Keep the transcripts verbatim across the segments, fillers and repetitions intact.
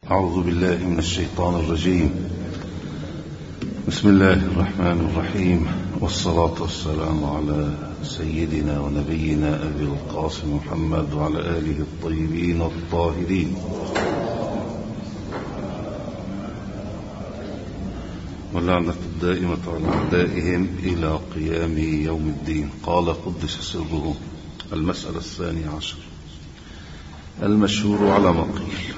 أعوذ بالله من الشيطان الرجيم. بسم الله الرحمن الرحيم، والصلاة والسلام على سيدنا ونبينا أبي القاسم محمد وعلى آله الطيبين الطاهرين، واللعنة الدائمة على أعدائهم إلى قيام يوم الدين. قال قدس سره: المسألة الثانية عشر. المشهور على ما قيل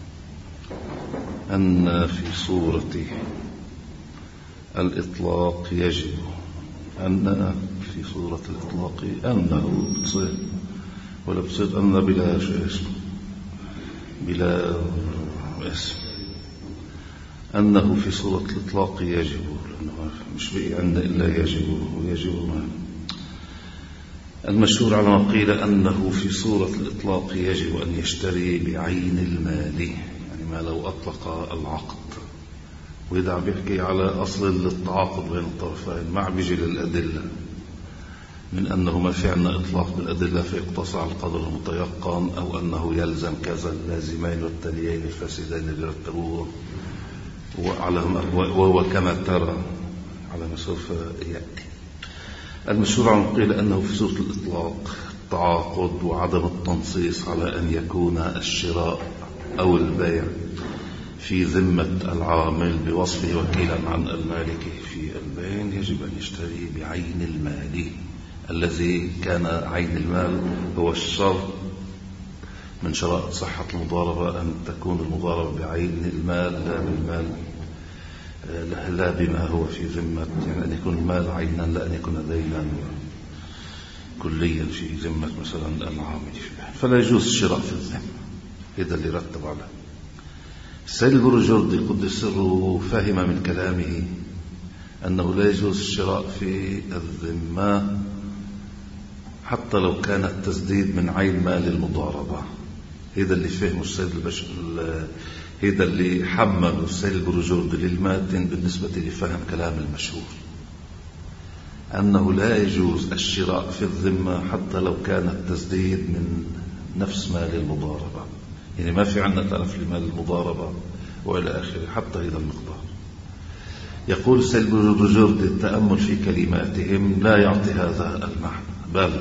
أن في صورة الإطلاق يجب أن في صورة الإطلاق أنه بتصير ولا بتصير أن بلا اسم بلا اسم أنه في صورة الإطلاق يجب، لأنه مش بقي عندنا إلا يجب ويجب ما. المشهور على ما قيل أنه في صورة الإطلاق يجب أن يشتري بعين المال، يعني ما لو أطلق العقد، وإذا بيحكي على أصل التعاقد بين الطرفين مع بيجي للأدلة من أنه ما في عندنا إطلاق بالأدلة فيقتصر على القدر المتيقن، أو أنه يلزم كذا اللازمين والتاليين الفاسدين اللي رتبوه، وهو كما ترى على ما سوف يأتي. المشهور عن قيل أنه في صورة الإطلاق التعاقد وعدم التنصيص على أن يكون الشراء أو البيع في ذمة العامل بوصفه وكيلا عن المالك في البين، يجب أن يشتري بعين المال، الذي كان عين المال هو الشرط من شرائط صحة المضاربة، أن تكون المضاربة بعين المال لا بالمال لا بما هو في ذمة، يعني أن يكون المال عينا لا أن يكون دينا كليا في ذمة مثلا العامل، فلا يجوز الشراء في الذمة. هذا اللي رتب عليه السيد البروجردي قدس سره. فهم من كلامه أنه لا يجوز الشراء في الذمة حتى لو كان التسديد من عين مال المضاربة. هذا اللي فهمه السيد البش... هذا اللي حمل السيد البروجردي للماتن بالنسبة لفهم كلام المشهور، أنه لا يجوز الشراء في الذمة حتى لو كان التسديد من نفس مال المضاربة، يعني ما في عندنا تلف لمال المضاربة وإلى آخره حتى هذا المقدار. يقول السيد البروجردي التأمل في كلماتهم لا يعطي هذا المعنى، بل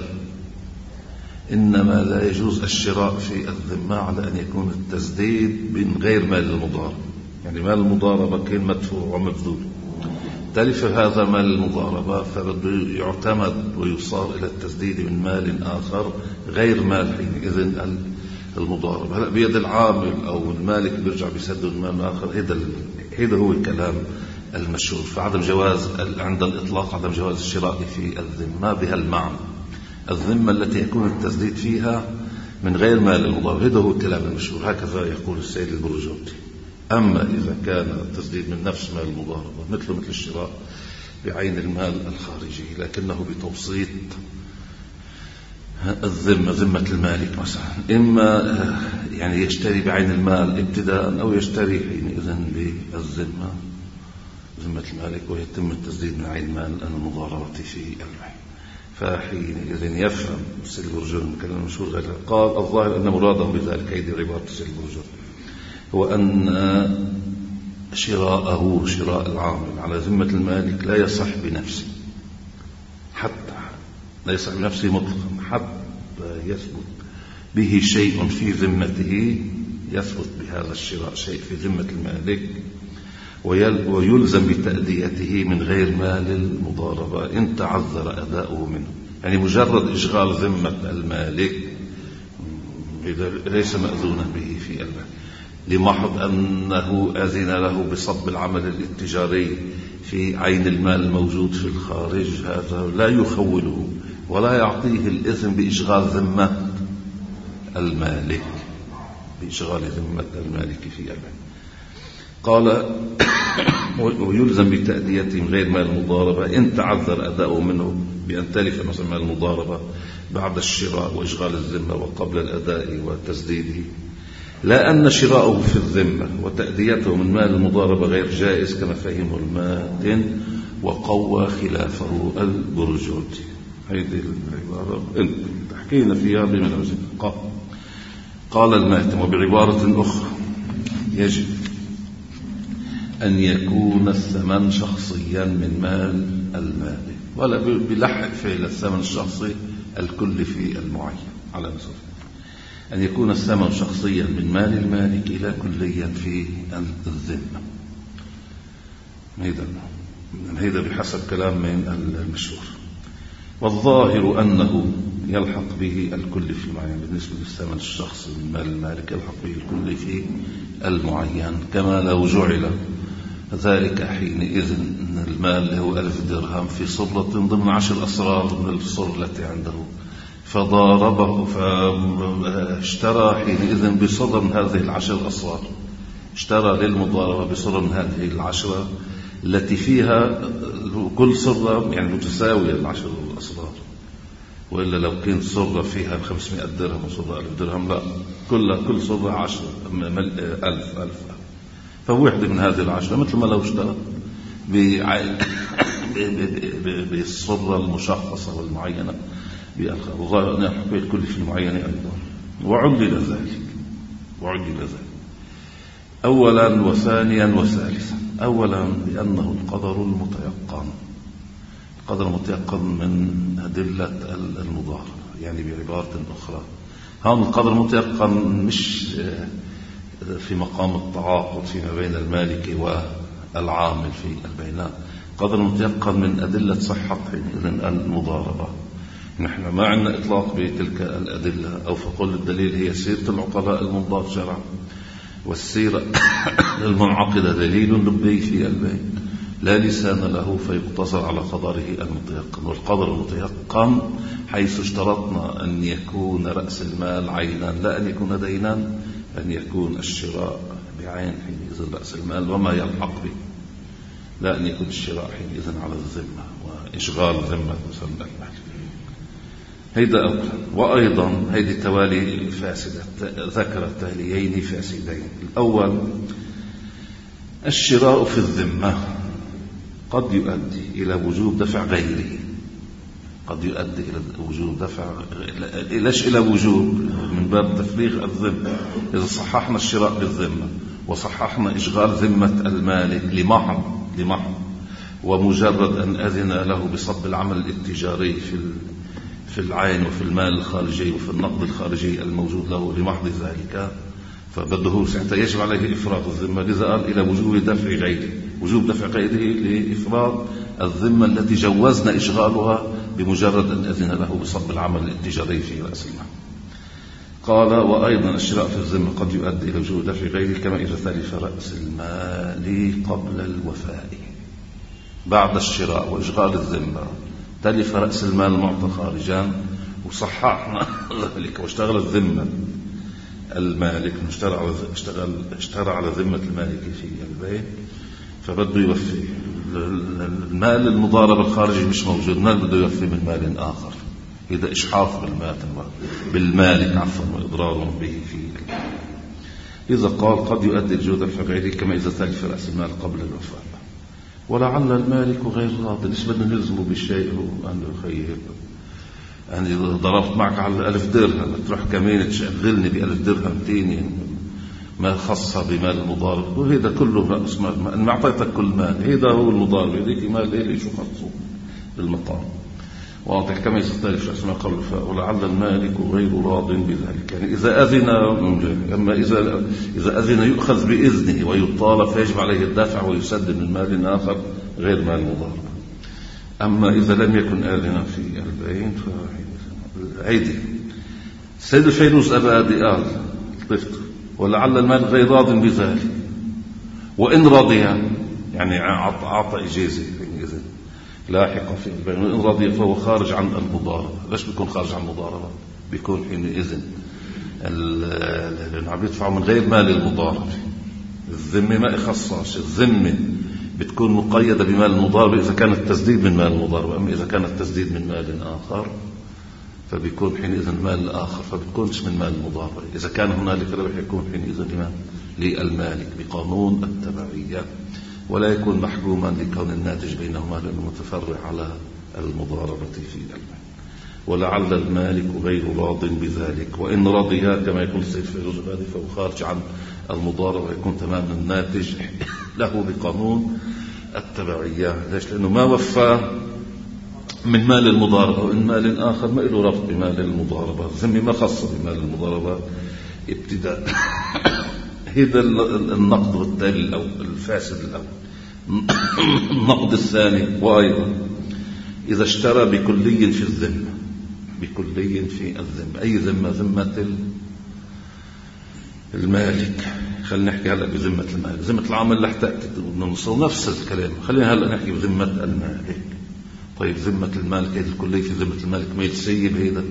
إنما لا يجوز الشراء في الذمة على أن يكون التسديد من غير مال المضاربة، يعني مال المضاربة كان مدفوع ومبذول، تلف هذا مال المضاربة فبده يعتمد ويصار إلى التسديد من مال آخر غير مال حينئذ المضاربة. هلا بيد العامل أو المالك بيرجع بيسدد من مال آخر. هذا هذا هو الكلام المشهور، فعدم جواز عند الإطلاق عدم جواز الشراء في الذمة بهالمعنى، الذمة التي يكون التسديد فيها من غير مال المضاربة. هذا هو الكلام المشهور، هكذا يقول السيد البروجردي. أما إذا كان التسديد من نفس مال المضاربة مثل مثل الشراء بعين المال الخارجي، لكنه بتوسيط الذمة ذمة المالك مثلا، إما يعني يشتري بعين المال ابتداء أو يشتري حينئذ بالذمة ذمة المالك ويتم التسديد من عين مال المضاربة في البيع. فحينئذ يفهم السيد البروجردي من كلام المشهور غير قال الظاهر أن مراده بذلك، هذه عبارة السيد البروجردي، هو أن شراءه شراء العامل على ذمة المالك لا يصح بنفسه، حتى لا يصح بنفسه مطلقا حتى يثبت به شيء في ذمته، يثبت بهذا الشراء شيء في ذمة المالك ويلزم بتأديته من غير مال المضاربة إن تعذر أداؤه منه. يعني مجرد إشغال ذمة المالك ليس مأذونا به في البيع لمحض أنه أذن له بصب العمل الاتجاري في عين المال الموجود في الخارج، هذا لا يخوله ولا يعطيه الإذن بإشغال ذمة المالك بإشغال ذمة المالك في البيع. قال ويلزم بتأديته من غير مال المضاربة إن تعذر أداؤه منه بأن تلف مثلا مال المضاربة بعد الشراء وإشغال الذمة وقبل الأداء وتسديده، لا أن شراءه في الذمة وتأديته من مال المضاربة غير جائز كما فهمه الماتن وقوى خلافه البروجردي. هذه العبارة تحكينا فيها بمنازل. قال الماتن وبعبارة أخرى يجب أن يكون الثمن شخصيا من مال المالك، ولا بلحق فعل الثمن الشخصي الكلفي المعين على نصف أن يكون الثمن شخصيا من مال المالك إلى كليا في الذمة. هذا بحسب كلام من المشهور. والظاهر أنه يلحق به الكلفي المعين بالنسبة للثمن الشخصي من مال المالك، يلحق به الكلفي المعين، كما لو جعل ذلك حينئذ أن المال هو ألف درهم في صرة ضمن عشر أسرار من الصر التي عنده، فضاربه فاشترى حينئذ بصرة من هذه العشر أسرار، اشترى للمضاربة بصرة من هذه العشرة التي فيها كل صرة يعني متساوية العشر الأسرار، وإلا لو كنت صرة فيها خمسمائة درهم وصرة ألف درهم لا، كل كل صرة عشر ألف ألف، فواحدة من هذه العشرة مثل ما لو اشترى بالصرة المشخصة والمعينة بالظاهر أن يحكي الكل في المعينة أيضا. وعلل ذلك وعلل ذلك أولا وثانيا وثالثا. أولا بأنه القدر المتيقن، القدر المتيقن من أدلة المضاربة، يعني بعبارة أخرى هذا القدر المتيقن مش في مقام التعاقد فيما بين المالك والعامل في البينات، قدر متيقن من أدلة صحة المضاربة. نحن ما عندنا إطلاق بتلك الأدلة، أو فقل الدليل هي سيرة العقلاء المنضاف شرعا، والسيرة المنعقدة دليل لبي في البين لا لسان له فيقتصر على قدره المتيقن. والقدر المتيقن حيث اشترطنا أن يكون رأس المال عينا لا أن يكون دينا، أن يكون الشراء بعين حينئذ رأس المال وما يلحق به، لا أن يكون الشراء حينئذ على الذمة وإشغال ذمة مثل المال. هيدا أولا. وأيضا هيدي توالي فاسدة، ذكر التاليين فاسدين. الأول الشراء في الذمة قد يؤدي إلى وجوب دفع غيره، قد يؤدي إلى وجوب دفع إلىش إلى وجوب من باب تفريغ الذمة. إذا صححنا الشراء بالذمة وصححنا إشغال ذمة المالك لمحض لمحض ومجرد أن أذن له بصب العمل الاتجاري في في العين وفي المال الخارجي وفي النقد الخارجي الموجود له لمحض ذلك، فبده ساعتها يجب عليه إفراغ الذمة. لذا قال إلى وجوب دفع غيره، وجوب دفع غيره لإفراغ الذمة التي جوزنا إشغالها بمجرد أن أذن له بصب العمل الاتجاري في رأس المال. قال وأيضا الشراء في الذمة قد يؤدي إلى وجوب دفع غيره كما إذا تلف رأس المال قبل الوفاء. بعد الشراء وإشغال الذمة تلف رأس المال المعطى خارجا وصححنا ذلك واشتغل الذمة المالك اشترى على اشتغل اشترى على ذمة المالك في البيت، فبده يوفي المال المضارب الخارجي مش موجود، المال بده يوفي من مال آخر. إذا إشحاف بالمال بالمالك عفوا وإضرار به فيه. إذا قال قد يؤدي الجودة الفقعية كما إذا تلف رأس المال قبل الوفاة. ولعل المالك غير راضي، ليش بدنا نلزمه بالشيء هو أنه يخير يعني ضربت معك على ألف درهم تروح كمان تشغلني بألف درهم تاني ما خصها بمال المضارب، وهذا كله رأس مال. أنا ما أعطيتك كل مال، هذا هو المضارب، هذيك مال إلي شو خصه بالمطار واضح كما يستلف رأس مال قبل الوفاء. ولعل المالك غير راض بذلك، يعني إذا أذن، أما إذا إذا أذن يؤخذ بإذنه ويطالب فيجب عليه الدفع ويسدد من مال آخر غير مال المضارب. أما إذا لم يكن آذنا في البين فعيدي سيد الفيروز أبادي قال طفت ولعل المال غير راض بذلك، وإن رضي يعني أعطى إجازة إذن لاحقا في البين، وإن رضي فهو خارج عن المضاربة. ليش بيكون خارج عن المضاربة؟ بيكون حينئذ لأنه عم يدفع من غير مال المضاربة. الذمة ما يخصص، الذمة بتكون مقيدة بمال المضاربة إذا كان التسديد من مال المضاربة، أما إذا كان التسديد من مال آخر فبيكون حينئذ مال آخر، فبتكونش من مال المضاربة. إذا كان هنالك ربح يكون حينئذ للمالك بقانون التبعية، ولا يكون محكوما لكون الناتج بينهما لأنه متفرع على المضاربة في المال. ولعل المالك غير راض بذلك، وإن رضي كما يقول السيد فيروز البادي فهو خارج عن المضاربة يكون تمام الناتج له بقانون التبعية. ليش؟ لأنه ما وفى من مال المضاربة وإن مال آخر ما له ربط بمال المضاربة، الذمة ما خاصة بمال المضاربة ابتداء. هذا النقد والتالي الأول الفاسد الأول. النقد الثاني، وأيضا إذا اشترى بكلي في الذمة، بكلي في الذمة، أي ذمة؟ ذمة المالك. خلينا نحكي هلأ بذمة المالك، ذمة العامل رح تأتي نفس الكلام. خلينا هلأ نحكي بذمة المالك. طيب ذمة المالك هذا الكلي في ذمة المالك ما يتسيب هذا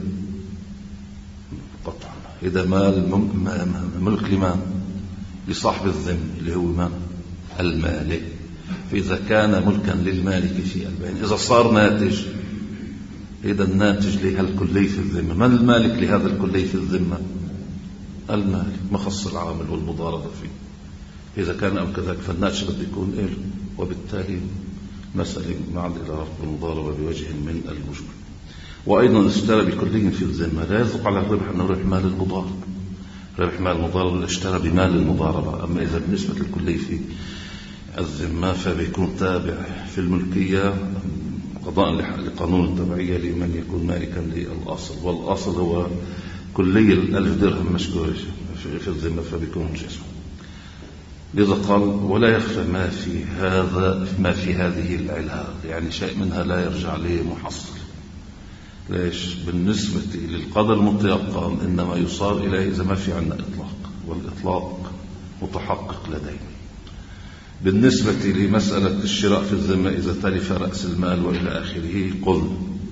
قطعا. هذا مال ملك لمن؟ لصاحب الذمة اللي هو من؟ المالك. فإذا كان ملكا للمالك في البين، إذا صار ناتج، هذا الناتج لهالكلي في الذمة. من المالك لهذا الكلي في الذمة؟ المالك، مخص العامل والمضاربة فيه. إذا كان أو كذلك فالناتج بده يكون إله، وبالتالي مسألة مع الإدارة والمضاربة بوجه من الوجوه. وأيضا اشترى بكلي في الذمة لا يصدق على الربح أنه ربح مال المضاربة، ربح مال المضاربة اشترى بمال المضاربة. أما إذا بالنسبة للكلي في الذمة فبيكون تابع في الملكية قضاء لقانون التبعية لمن يكون مالكا للأصل، والأصل هو كلي الألف درهم مشكور في الذمة فبيكون جسم. لذا قال ولا يخفى ما في هذا ما في هذه العلاقة، يعني شيء منها لا يرجع ليه محصل. ليش؟ بالنسبة للقدر المتيقن إنما يصار إليه إذا ما في عنا إطلاق، والإطلاق متحقق لدينا. بالنسبة لمسألة الشراء في الذمة إذا تلف رأس المال وإلى آخره، قل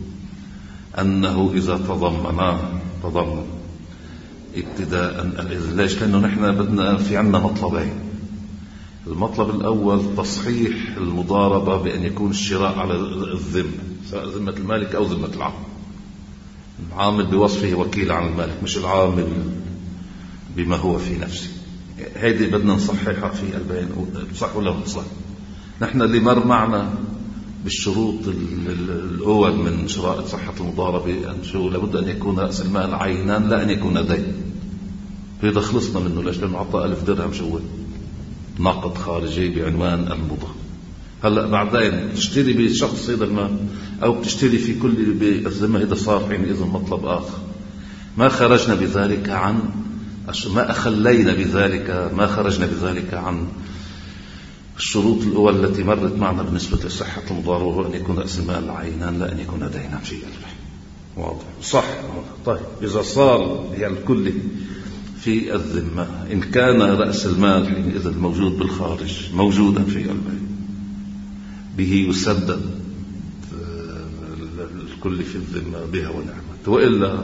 أنه إذا تضمن تضمن ابتداء الإذن. ليش؟ لأنه نحن بدنا في عنا مطلبين. المطلب الأول تصحيح المضاربة بأن يكون الشراء على الذمة، سواء ذمة المالك أو ذمة العامل. العامل بوصفه وكيل عن المالك، مش العامل بما هو في نفسه. هذه بدنا نصححها في البيان، صح ولا مش صح؟ نحن اللي مر معنا بالشروط الأول من شرائط صحة المضاربة أن شو لابد أن يكون رأس المال عينا لا أن يكون دين. هذا خلصنا منه. ليش؟ لأنه عطى ألف درهم شو نقد خارجي بعنوان المضاربة. هلا بعدين تشتري بشخص هذا المال أو بتشتري في كل بالذمة، إذا صار حينئذ مطلب آخر. ما خرجنا بذلك عن ما أخلينا بذلك ما خرجنا بذلك عن الشروط الأولى التي مرت معنا بالنسبة لصحة المضاربة، وهو أن يكون رأس المال عينا لا أن يكون دينا في قلبه. واضح؟ صح. طيب إذا صار يعني الكل في الذمة، إن كان رأس المال حينئذ موجود بالخارج موجودا في قلبه به يسدد الكل في الذمة بها ونعمة. وإلا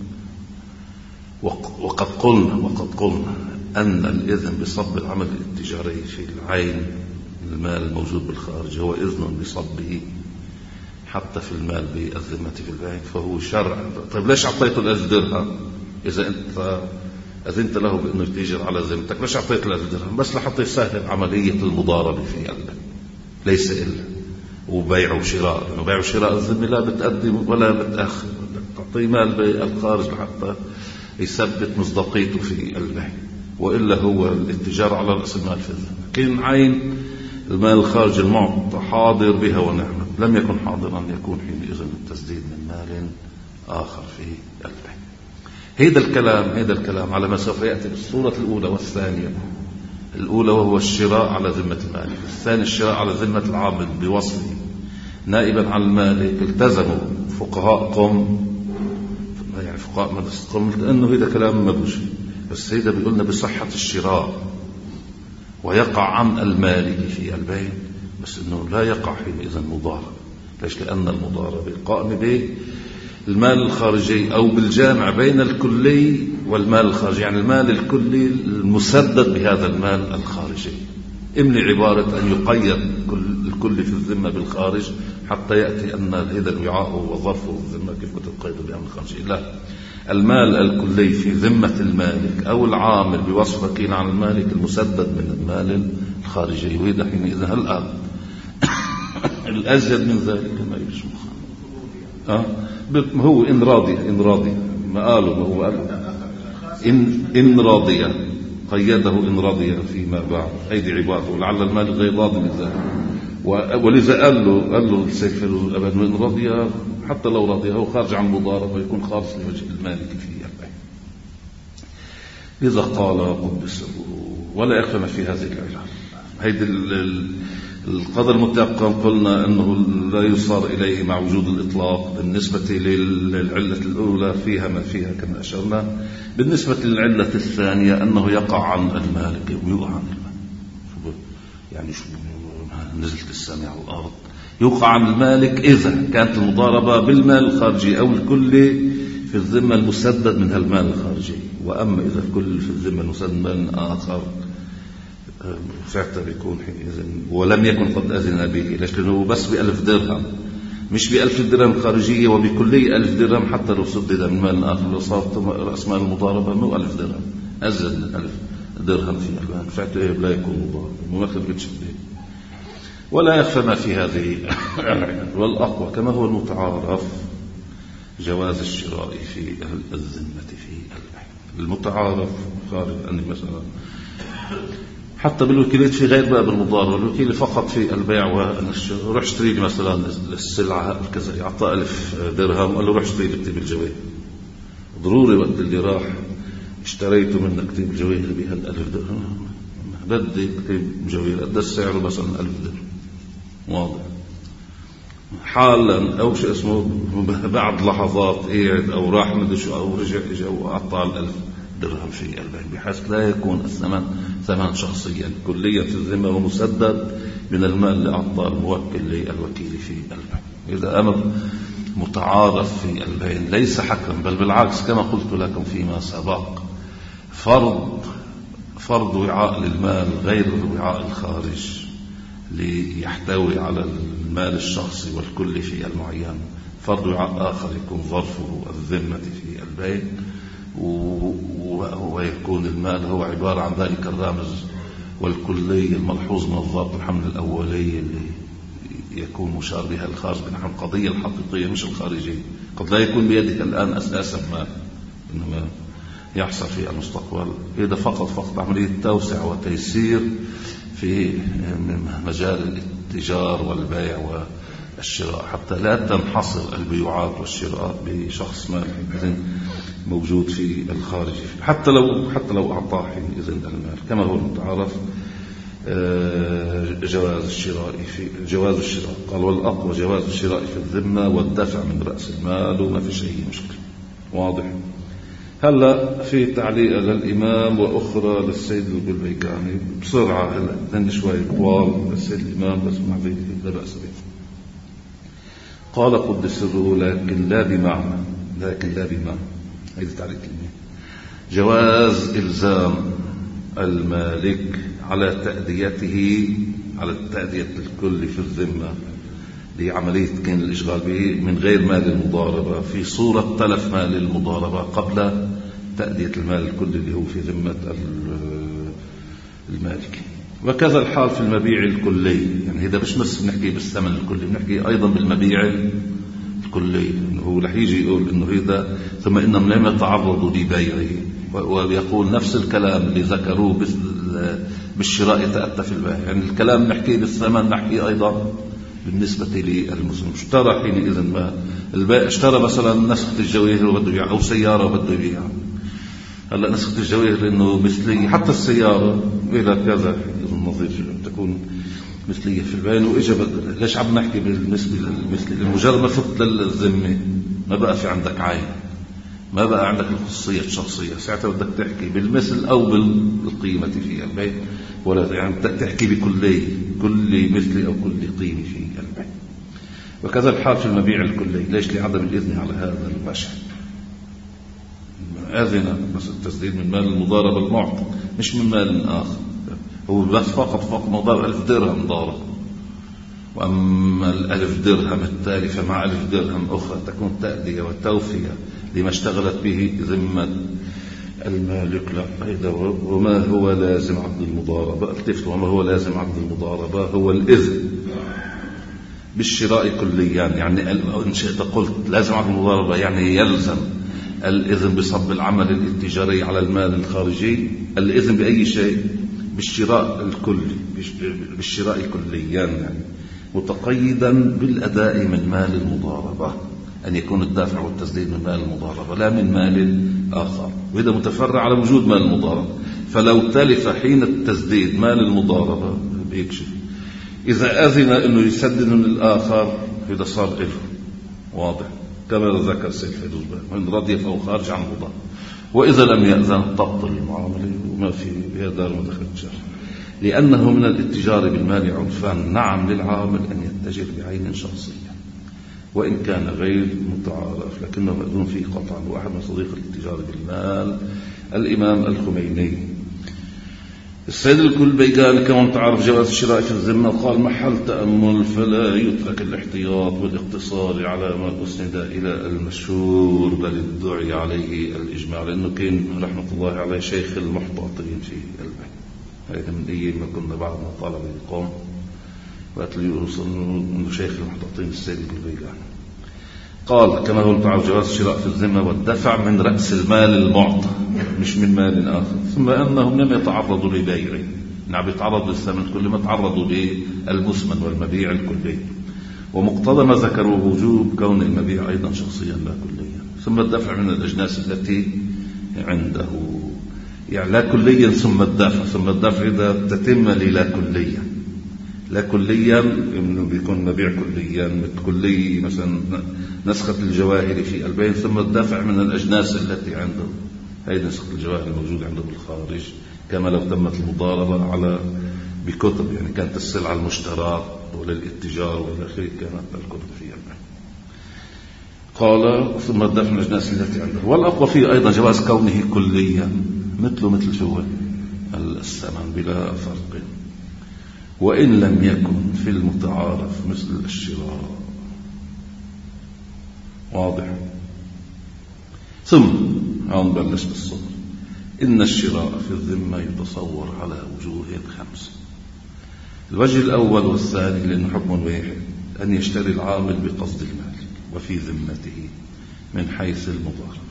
وقد قلنا وقد قلنا أن الإذن بصب العمل التجاري في العين المال الموجود بالخارج هو إذن بصبه حتى في المال بالذمة في البيع، فهو شرع. طيب ليش أعطيته الألف درهم إذا أنت أذنت له بأنه يتجر على ذمتك؟ ليش أعطيته الألف درهم؟ بس لحتى يسهل عملية المضاربة في قلبك، ليس إلا وبيع وشراء. لأنه بيع وشراء الذمة لا بتقدم ولا بتأخر، تعطيه مال بالخارج لحتى يثبت مصداقيته في البيع، وإلا هو الاتجار على رأس المال في الذمة. كان عين المال الخارج المعطى حاضر بها ونعمة، لم يكن حاضرا يكون حينئذ التسديد من مال آخر في البيع. هذا الكلام هذا الكلام على ما سوف يأتي بالصورة الأولى والثانية. الأولى وهو الشراء على ذمة المالك، الثاني الشراء على ذمة العامل بوصفه نائبا عن المالك. التزموا فقهاء قم يعني فقهاء مدرسة قم لأنه هذا كلام مبوشي، بس هذا بيقولنا بصحة الشراء ويقع عن المالك في البيع، بس إنه لا يقع حينئذ مضاربة. ليش؟ لأن المضاربة قائمة بالمال الخارجي أو بالجامع بين الكلي والمال الخارجي، يعني المال الكلي المسدد بهذا المال الخارجي. إمني عبارة أن يقيد الكل في الذمة بالخارج حتى يأتي أن هذا الوعاء وظرفه الذمة كيف بتقيد بأمر الخارجي. لا، المال الكلي في ذمة المالك أو العامل بوصف وكيل عن المالك المسدد من المال الخارجي. وإذا حينئذ هل الأزيد من ذلك ما يشمخ أه؟ هو إن راضي إن راضي ما قالوا ما هو قال إن إن راضية قيده إن رضي فيما بعد، أيدي عباده، ولعل المالك غير راضي بذلك، ولذا قال له قال له السيف الأبد إن رضي حتى لو رضي هو خارج عن المضاربة يكون خالص لوجه المالك فيه البيع. لذا قال قدس ولا يخفى في هذه العلل. هيدي القدر المتيقن قلنا أنه لا يصار إليه مع وجود الإطلاق. بالنسبة للعلة الأولى فيها ما فيها كما أشرنا. بالنسبة للعلة الثانية أنه يقع عن المالك ويقع عن المالك، يعني شو نزلت السماء على الأرض، يوقع عن المالك إذا كانت المضاربة بالمال الخارجي أو الكلي في الذمة المسدد من المال الخارجي. وأما إذا الكل في الذمة المسدد من آخر ساعتها بيكون حينئذ ولم يكن قد أذن به. ليش؟ لأنه بس بألف درهم، مش بألف درهم خارجية وبكلية ألف درهم حتى لو سدد من مال آخر. لو صارت رأس مال المضاربة مو ألف درهم، أزل من ألف درهم في المال، ساعتها لا يكون مضاربة ومثل بتشبه. ولا يخفى ما في هذه العلل. والأقوى كما هو المتعارف جواز الشراء في الذمة في البيع. المتعارف خارج أني مثلا حتى بالوكيلات في غير باب المضاربة، الوكيل فقط في البيع والشراء. روح اشتري لي مثلا السلعة كذا، يعطى ألف درهم وقال له روح اشتري لي كتاب الجواهر. ضروري وقت اللي راح اشتريته منك كتاب الجواهر بهالألف درهم، بدي كتاب جواهر قد السعر مثلا ألف درهم، واضح. حالا أو شيء اسمه بعد لحظات قاعد أو راح مدري شو أو رجع إجا وأعطى الألف درهم في البيع، بحيث لا يكون الثمن ثمن شخصيا كلية الذمة ومسدد من المال اللي أعطى الموكل للوكيل في البيع. إذا أمر متعارف في البيع ليس حكما، بل بالعكس كما قلت لكم فيما سبق، فرض فرض وعاء للمال غير الوعاء الخارج ليحتوي على المال الشخصي والكل في المعين. فرض وعاء آخر يكون ظرفه الذمة في البيع، ويكون المال هو عبارة عن ذلك الرامز والكلي الملحوظ من الضابط الحمل الأولي اللي يكون مشار بها الخارج بنحو القضية الحقيقية مش الخارجية. قد لا يكون بيدك الآن أساسا ما إنما يحصل في المستقبل. إذا فقط فقط عملية توسع وتيسير في مجال التجار والبيع والشراء، حتى لا تنحصر البيوعات والشراء بشخص مالي موجود في الخارج، حتى لو حتى لو أعطاه حينئذ المال كما هو المتعارف جواز الشراء في جواز الشراء. قال والأقوى جواز الشراء في الذمة والدفع من رأس المال وما في شيء مشكلة، واضح. هلا في تعليق للإمام وأخرى للسيد البلبيكاني بسرعة، هلا بدنا شوي طوال للسيد الإمام بس مع ذلك لا بأس به. قال قدس سره لكن لا بمعنى لكن لا بمعنى هذا تعليق لي جواز إلزام المالك على تأديته على تأدية الكل في الذمة لعملية كان الإشغال به من غير مال المضاربة في صورة تلف مال المضاربة قبل تأدية المال الكل اللي هو في ذمة المالك. وكذا الحال في المبيع الكلي، يعني هذا مش بس بنحكي بالثمن الكلي، بنحكي أيضا بالمبيع الكلي. هو رح يجي يقول إنه هذا ثم إنهم لم يتعرضوا لبيعه، ويقول نفس الكلام اللي ذكروه بالشراء يتأتى في البيع. يعني الكلام نحكي بالثمن نحكي أيضا بالنسبة للمسلم. اشترى حينئذ ما البائع اشترى مثلا نسخة الجواهر وبده يبيع أو سيارة وبده يبيع. هلا نسخة الجواهر لأنه مثلية، حتى السيارة إلى كذا النظير تكون مثلية في البيان. وإجا ليش عم نحكي بالنسبة للمثلي؟ لمجرد ما فت للذمة ما بقى في عندك عين، ما بقى عندك الخصوصية الشخصية، ساعتها بدك تحكي بالمثل أو بالقيمة في البيع، ولا يعني بدك تحكي بكلي كل مثلي أو كل قيمة في البيع. وكذا الحال في المبيع الكلي. ليش؟ لعدم الإذن على هذا المشهد. أذن بس التسديد من مال المضاربة المعطى مش من مال آخر، هو بس فقط فقط مضارب ألف درهم ضارب، وأما الألف درهم التالفة مع ألف درهم أخرى تكون تأدية وتوفية لما اشتغلت به ذمة المالك. لا هذا وما هو لازم عقد المضاربة. اكتفت وما هو لازم عقد المضاربة هو الإذن بالشراء كليا. يعني إن شئت قلت لازم عقد المضاربة يعني يلزم الإذن بصب العمل الاتجاري على المال الخارجي، الإذن بأي شيء؟ بالشراء الكلي، بالشراء كليا يعني متقيدا بالأداء من مال المضاربة، أن يكون الدافع والتسديد من مال المضاربة لا من مال آخر، وإذا متفرع على وجود مال المضاربة. فلو تلف حين التسديد مال المضاربة بيكشف، إذا أذن أنه يسدد من الآخر إذا صار إله واضح كما ذكر سيد فيدوز من رضي فهو خارج عن المضاربة، وإذا لم يأذن تبطل المعاملة وما في بها دار مدخل الشر، لأنه من الاتجار بالمال عرفان. نعم للعامل أن يتجر بعين شخصية وإن كان غير متعارف، لكنه مأذون فيه قطعا. واحد من صديق الاتجار بالمال الإمام الخميني. السيد الكلبي قال كما تعرف جواز الشراء في الذمة، قال محل تأمل فلا يترك الاحتياط والاقتصار على ما أسند إلى المشهور بل الدعي عليه الإجماع، لأنه كان رحمة الله عليه شيخ المحتاطين في البيت. هذا من أيام ما كنا بعد ما طالب القوم وقت لي يوصل أنه شيخ المحتاطين السيد الكلبي قال قال كما هو تعرف جواز الشراء في الذمة والدفع من رأس المال المعطى مش من مال آخر، ثم أنهم لم يتعرضوا لبيعه، نعم يتعرضوا للثمن كل ما تعرضوا للمثمن والمبيع الكلي، ومقتضى ما ذكروا وجوب كون المبيع أيضا شخصيا لا كليا. ثم الدفع من الأجناس التي عنده، يعني لا كليا ثم الدفع، ثم الدفع إذا تتم لي لا كليا، لا كليا إنه بيكون مبيع كليا كلي مثلا نسخة الجواهر في البيع، ثم الدفع من الأجناس التي عنده، هي نسخة الجواهر الموجودة عنده بالخارج، كما لو تمت المضاربة على بكتب، يعني كانت السلعة المشترى وللاتجار وإلى آخره كانت الكتب في البيع. قال ثم الدفع من الأجناس التي عنده. والأقوى فيه أيضا جواز كونه كليا مثله مثل شو الثمن بلا فرق، وإن لم يكن في المتعارف مثل الشراء. واضح؟ ثم عم بلش بالصدر. إن الشراء في الذمة يتصور على وجوه خمسة. الوجه الأول والثاني لأنه حكم واحد، أن يشتري العامل بقصد المال وفي ذمته من حيث المضاربة.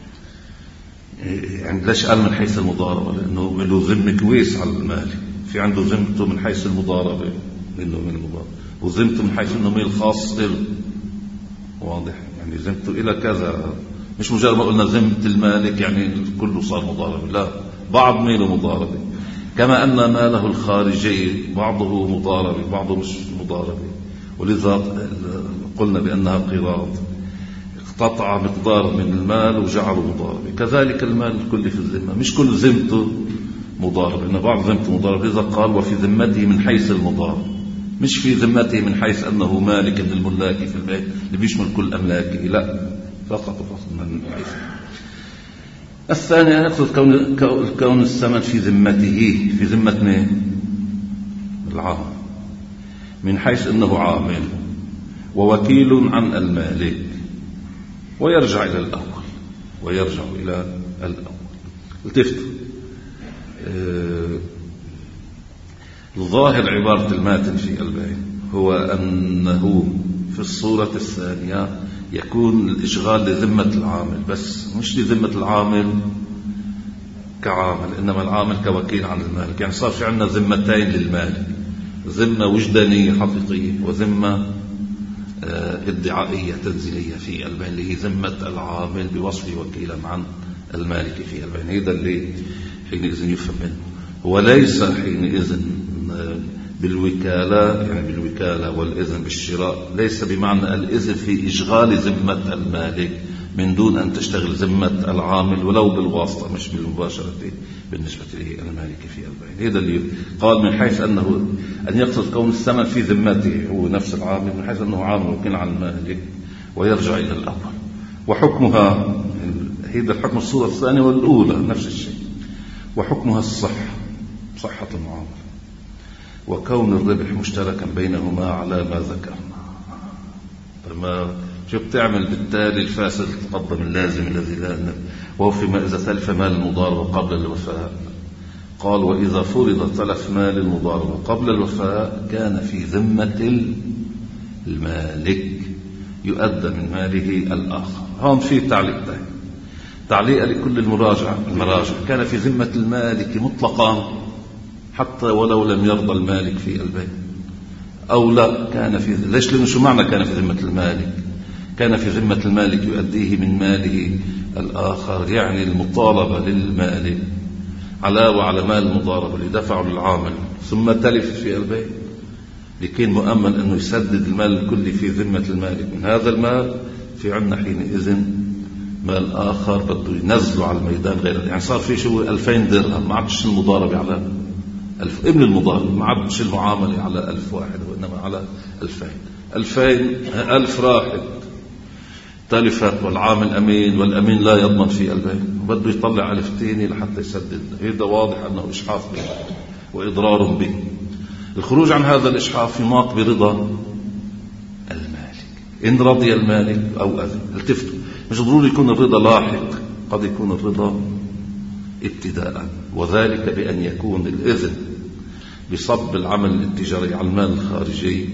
يعني ليش قال من حيث المضاربة؟ لأنه له ذمة كويس على المال، في عنده ذمته من حيث المضاربة منه من المضاربة، وذمته من حيث انه ميل خاص له. واضح؟ يعني ذمته الى كذا، مش مجرد ما قلنا ذمة المالك يعني كله صار مضاربة، لا، بعض ميله مضاربة، كما ان ماله الخارجي بعضه مضاربة بعضه مش مضاربة، ولذا قلنا بانها قراض، اقتطع مقدار من المال وجعله مضاربة. كذلك المال الكلي في الذمة مش كل ذمته مضارب، إن بعض ذمته مضارب، إذا قال وفي ذمته من حيث المضارب، مش في ذمته من حيث أنه مالك من الملاك في البيت اللي بيشمل كل أملاكه، لا، فقط وفقط من حيث. الثاني أن يقصد كون, كون الثمن في ذمته، في ذمة مين؟ العامل، من حيث أنه عامل ووكيل عن المالك، ويرجع إلى الأول ويرجع إلى الأول. التفت الظاهر عبارة الماتن في البيع هو أنه في الصورة الثانية يكون الإشغال لذمة العامل بس، مش لذمة العامل كعامل، إنما العامل كوكيل عن المالك. يعني صار في عندنا ذمتين للمالك، ذمة وجدانية حقيقية وذمة ادعائية تنزيلية في البيع، اللي هي ذمة العامل بوصفه وكيلا عن المالك في البيع. هذا اللي حينئذ يفهم منه، وليس حينئذ بالوكالة، يعني بالوكالة والإذن بالشراء ليس بمعنى الإذن في إشغال ذمة المالك من دون أن تشتغل ذمة العامل ولو بالواسطة مش بالمباشرة بالنسبة للمالك في البيع. هذا اللي قال من حيث أنه أن يقصد كون الثمن في ذمته هو نفس العامل، من حيث أنه عامل وكيل عن المالك، ويرجع إلى الأول. وحكمها هذا الحكم الصورة الثانية والأولى نفس الشيء، وحكمها الصحة، صحة المعاملة، وكون الربح مشتركا بينهما على ما ذكرنا. فما شو بتعمل بالتالي الفاسد تقدم اللازم الذي لا، وهو فيما إذا تلف مال المضاربة قبل الوفاء. قال وإذا فرض تلف مال المضاربة قبل الوفاء كان في ذمة المالك يؤدى من ماله الآخر. هون في تعليق تاني، تعليق لكل المراجع المراجع كان في ذمة المالك مطلقا حتى ولو لم يرضى المالك في البيع، أو لا كان في ليش؟ لأنه شو معنى كان في ذمة المالك؟ كان في ذمة المالك يؤديه من ماله الآخر، يعني المطالبة للمالك علاوة على مال المضاربة اللي دفعه للعامل ثم تلف في البيع، لكن مؤمن أنه يسدد المال الكلي في ذمة المالك. من هذا المال في عنا حينئذ مال آخر بده ينزله على الميدان غير، يعني صار في شو ألفين درهم، ما عادش المضاربة على ألف ابن المضارب، ما عادش المعاملة على ألف واحد وإنما على ألفين. ألفين ألف راحت تلفت والعامل أمين والأمين لا يضمن في البيع، بده يطلع ألفتين لحتى يسدد. هذا واضح أنه إشحاف به وإضرار به. الخروج عن هذا الإشحاف يناط برضا المالك، إن رضي المالك أو أذن. التفتوا، مش ضروري يكون الرضا لاحق، قد يكون الرضا ابتداء، وذلك بأن يكون الإذن بصب العمل التجاري على المال الخارجي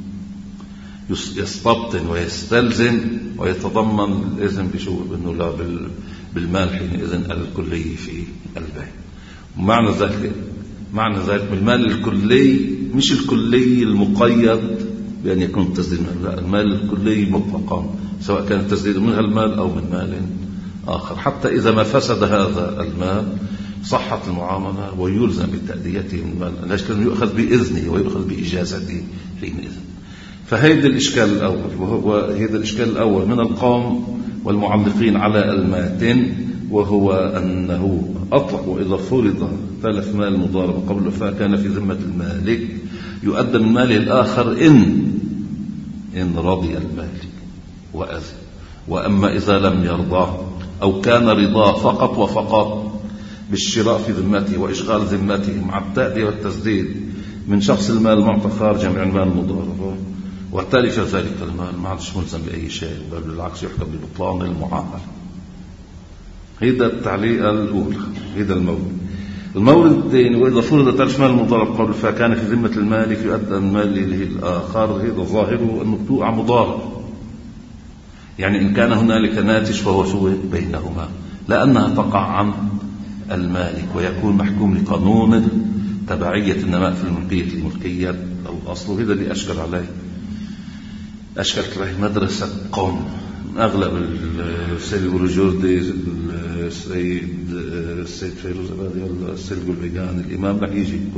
يستبطن ويستلزم ويتضمن الإذن بشو أنه لا بالمال حينئذ الكلي في البيع. معنى ذلك معنى ذلك بالمال الكلي مش الكلي المقيد بأن يكون التسديد، لا، المال الكلي مطلقا سواء كان التسديد من هالمال أو من مال آخر، حتى إذا ما فسد هذا المال صحت المعاملة ويلزم بتأديته من المال، ليش؟ لأنه يؤخذ بإذنه ويؤخذ بإجازته حينئذ. فهذا الإشكال الأول، وهو هذا الإشكال الأول من القوم والمعلقين على الماتن، وهو أنه أطلق وإذا فرض تلف مال المضاربة قبل الوفاة كان في ذمة المالك يؤدى من ماله الآخر إن إن رضي المالك وأذن. وأما إذا لم يرضى أو كان رضاه فقط وفقط بالشراء في ذمته وإشغال ذمته مع التأدية والتسديد من شخص المال المعطى خارجا من عنوان المضاربة وتلف ذلك المال، ما عادش ملزم بأي شيء، بل بالعكس يحكم ببطلان المعاملة. هذا التعليق الأولى، هذا المورد. المورد الثاني، وإذا فرض تلف مال المضاربة قبل فكان في ذمة المالك يؤدى المال إليه الآخر، هذا ظاهره أنه توقع مضارب، يعني إن كان هنالك ناتج فهو شو بينهما، لأنها تقع عن المالك ويكون محكوم لقانون تبعية النماء في الملكية الملكية أو الأصل. وهذا اللي أشكل عليه أشكلت عليه مدرسة قوم أغلب السيد البروجردي، السيد السيد فيروز أبادي، السيد قلبيجان، الإمام رح يجي كل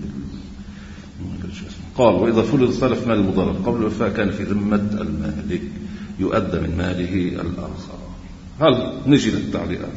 قال: وإذا فرض تلف مال المضاربة قبل الوفاة كان في ذمة المالك يؤدى من ماله الآخر. هل نجي للتعليقات؟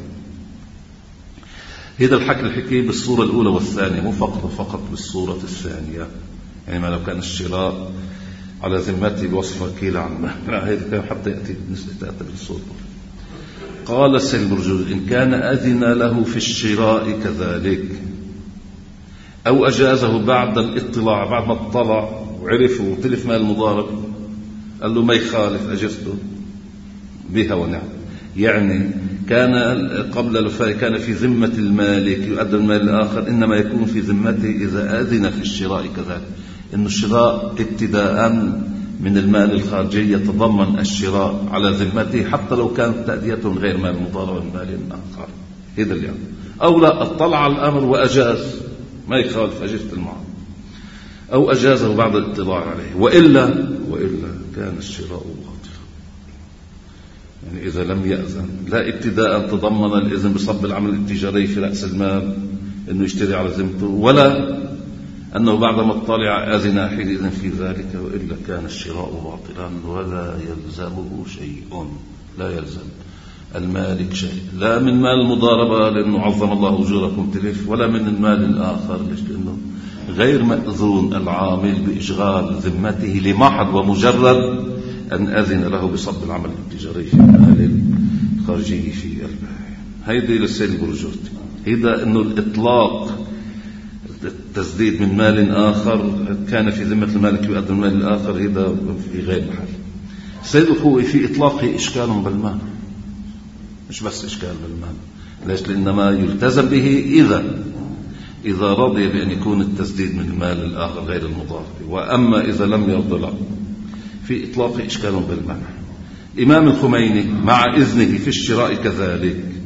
هذا الحكي الحكي بالصورة الأولى والثانية، مو فقط فقط بالصورة الثانية، يعني ما لو كان الشراء على ذمته بوصف وكيل عنه، لا، هذا كان حتى يأتي تأتي بالصورة. قال السيد البرجوزي: إن كان أذن له في الشراء كذلك أو أجازه بعد الاطلاع، بعد ما اطلع وعرف وتلف مال المضارب قال له ما يخالف أجزته بها ونعم، يعني كان قبل الوفاة كان في ذمة المالك يؤدى المال الآخر، إنما يكون في ذمته إذا أذن في الشراء كذلك، إن الشراء ابتداء من المال الخارجي يتضمن الشراء على ذمته حتى لو كانت تأديته غير مال مضاربة من مال آخر. هذا اللي يعني. أو لا، اطلع على الأمر وأجاز، ما يخالف أجازة المعاملة، أو أجازه بعد الاطلاع عليه، وإلا وإلا كان الشراء باطلا. يعني إذا لم يأذن، لا ابتداء تضمن الإذن بصب العمل التجاري في رأس المال إنه يشتري على ذمته، ولا أنه بعدما اطلع أذن حينئذ في ذلك، وإلا كان الشراء باطلا ولا يلزمه شيء، لا يلزم المالك شيء، لا من مال المضاربة لأنه عظم الله أجوركم تلف، ولا من المال الآخر لأنه غير مأذون العامل بإشغال ذمته لمحض ومجرد أن أذن له بصب العمل التجاري في المال الخارجي في البيع. هيدي للسيد البروجردي. هيدا أنه الإطلاق التسديد من مال آخر كان في ذمة المالك يؤدى المال الآخر، هذا في غير محل. السيد الخوئي في إطلاقه إشكال بالمال، مش بس إشكال بالمال، ليش؟ لأنما يلتزم به إذا إذا رضي بأن يكون التسديد من المال الآخر غير المضارب، وأما إذا لم يرضى له في إطلاقه إشكال بالمال. إمام الخميني مع إذنه في الشراء كذلك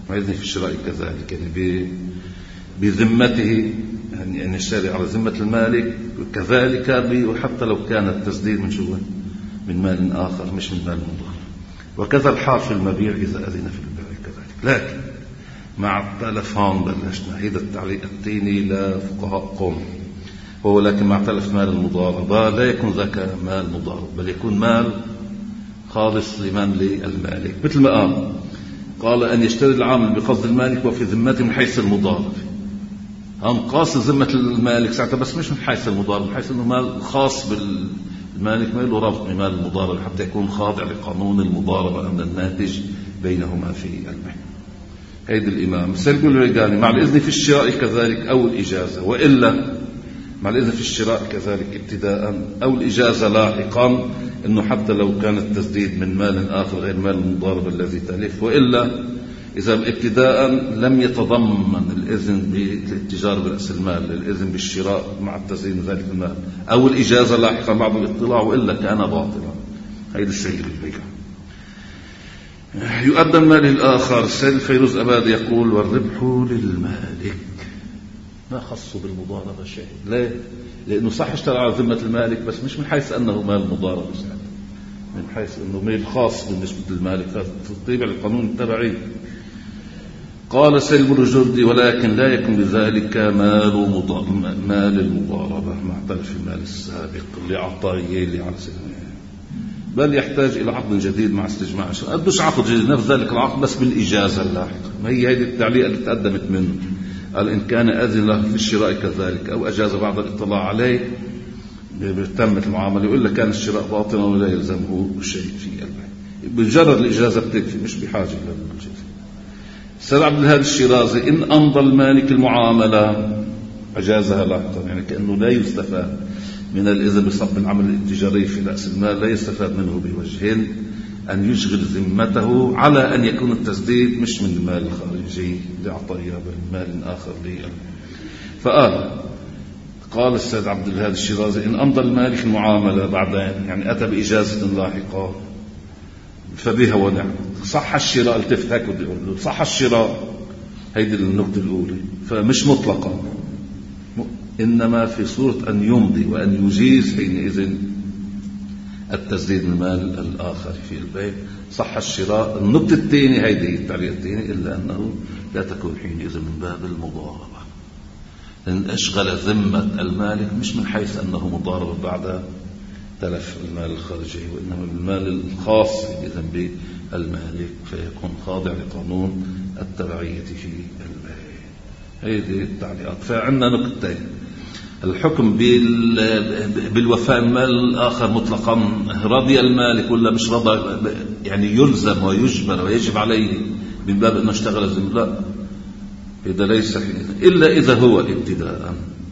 مع الإذن في الشراء كذلك، يعني بذمته، يعني أن يشتري على ذمة المالك كذلك، وحتى لو كان التسديد من شو من مال آخر مش من مال مضارب. وكذا الحال في المبيع إذا أذن في البيع كذلك. لكن مع التلف هون بلشنا هيدا التعليق التيني لفقهاء قوم، هو لكن مع تلف مال المضاربة لا يكون ذاك مال مضارب، بل يكون مال خالص لمن للمالك، مثل ما قال قال أن يشتري العامل بقصد المالك وفي ذمته من حيث المضارب. هم قاصد ذمة المالك ساعتها، بس مش من حيث المضارب، من حيث أنه مال خاص بالمالك ما له ربط بمال المضارب حتى يكون خاضع لقانون المضاربة أن الناتج بينهما في البيع. هيد الإمام سيقول الرجاني مع الإذن في الشراء كذلك أو الإجازة، وإلا مع الإذن في الشراء كذلك ابتداء أو الإجازة لاحقا، أنه حتى لو كان التسديد من مال آخر غير مال المضاربة الذي تلف. وإلا إذا ابتداء لم يتضمن الإذن بالتجارة برأس المال الإذن بالشراء مع التسديد من ذلك المال أو الإجازة لاحقا بعد الاطلاع، وإلا كان باطلا. هيدا الشيء البيع. يؤدى المال الآخر. السيد الفيروز أبادي يقول والربح للمالك، ما خصه بالمضاربة شيء. ليه؟ لأنه صح اشترى على ذمة المالك، بس مش من حيث أنه مال مضاربة، من حيث أنه مال خاص بالنسبة للمالك، فتطيب على القانون التبعي. قال سيد الجردي ولكن لا يكون بذلك مال مال المضاربة مع تلف المال السابق لعطائه اللي على سبيل، بل يحتاج إلى عقد جديد مع استجماع الشرط. أدوش عقد جديد نفس ذلك العقد بس بالإجازة اللاحقة. ما هي هذه التعليق اللي تقدمت منه، قال إن كان أذن له في الشراء كذلك أو أجاز بعد الاطلاع عليه تمت المعاملة، يقول لك كان الشراء باطلا ولا يلزمه شيء في البيع، بمجرد الإجازة بتكفي، مش بحاجة للجزء. سيد عبد الهادي الشيرازي إن أمضى المالك المعاملة أجازها لاحقا، يعني كأنه لا يستفاد من الإذن بصب العمل التجاري في رأس المال، لا يستفاد منه بوجهين: أن يشغل ذمته على أن يكون التسديد مش من المال الخارجي لعطية بل مال آخر لي. فقال قال السيد عبد الهادي الشيرازي إن أمضى المالك المعاملة بعدين، يعني أتى بإجازة لاحقة، فبها ونعم. صح الشراء، التفت هيك بدي أقول له صح الشراء، هيدي النقطة الأولى، فمش مطلقا، إنما في صورة أن يمضي وأن يجيز حينئذ التسديد من المال الآخر في البيع. صح الشراء. النقطة الثانية هيدي التعليق الثاني، إلا أنه لا تكون حينئذ من باب المضاربة، لأن أشغل ذمة المالك مش من حيث أنه مضاربة بعد تلف المال الخارجي، وإنما المال الخاص إذن بالمالك، فيكون خاضع لقانون التبعية في البيع. هذه التعليقات. فعندنا نقطتين: الحكم بالوفاء المال الآخر مطلقا، رضي المالك ولا مش رضى، يعني يلزم ويجبر ويجب عليه من باب أنه اشتغل الذمة، لا، إذا ليس إلا إذا هو ابتداء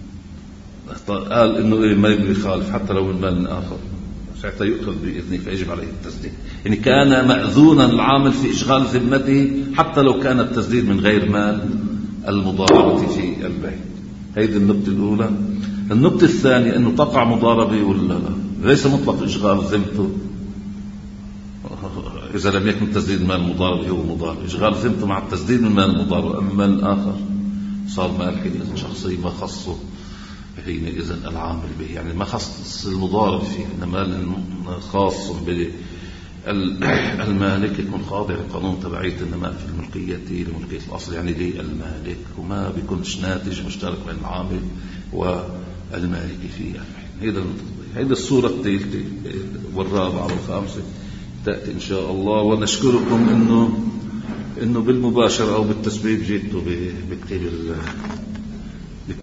قال إنه ما يخالف حتى لو المال آخر، ساعتها يؤخذ بإذنه فيجب عليه التسديد. يعني كان مأذونا العامل في إشغال ذمته حتى لو كان التسديد من غير مال المضاربة في البيع. هذه النقطة الأولى. النقطة الثانية أنه تقع مضاربة ولا لا، ليس مطلق إشغال ذمته، إذا لم يكن تسديد مال المضاربة هو مضارب، إشغال ذمته مع التسديد من مال المضاربة. أما مال آخر صار مال حينئذ شخصي ما خصه حينئذ العامل به، يعني ما خص المضارب فيه، إنما مال خاص بالمالك يكون خاضع لقانون تبعية النماء في الملكية لملكية الأصل، يعني للمالك، وما بيكونش ناتج مشترك بين العامل والمالك فيه. هذا هذه الصورة الثالثة والرابعة والخامسة تأتي إن شاء الله. ونشكركم إنه إنه بالمباشرة أو بالتسبيب جيتوا بكتير